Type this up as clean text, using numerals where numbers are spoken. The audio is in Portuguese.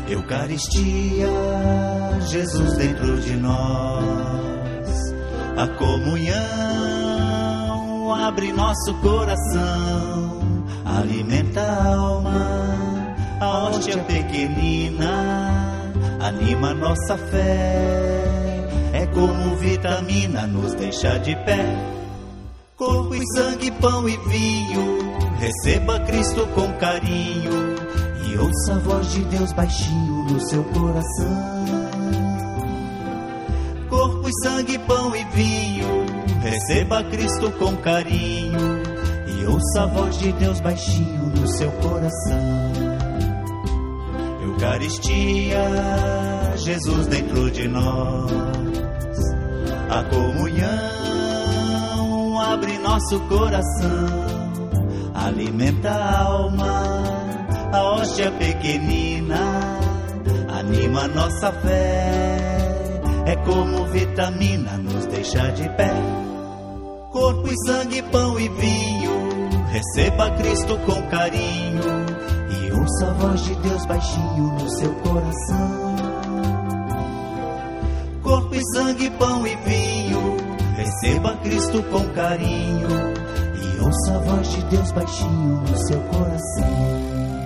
Eucaristia, Jesus dentro de nós. A comunhão abre nosso coração, alimenta a alma. A hóstia pequenina anima nossa fé, é como vitamina, nos deixa de pé. Corpo e sangue, pão e vinho, receba Cristo com carinho e ouça a voz de Deus baixinho no seu coração. Corpo e sangue, pão e vinho, receba Cristo com carinho e ouça a voz de Deus baixinho no seu coração. Eucaristia, Jesus dentro de nós. A comunhão abre nosso coração, alimenta a alma. A hóstia pequenina anima nossa fé, é como vitamina, nos deixa de pé. Corpo e sangue, pão e vinho, receba Cristo com carinho e ouça a voz de Deus baixinho no seu coração. Corpo e sangue, pão e vinho, receba Cristo com carinho e ouça a voz de Deus baixinho no seu coração.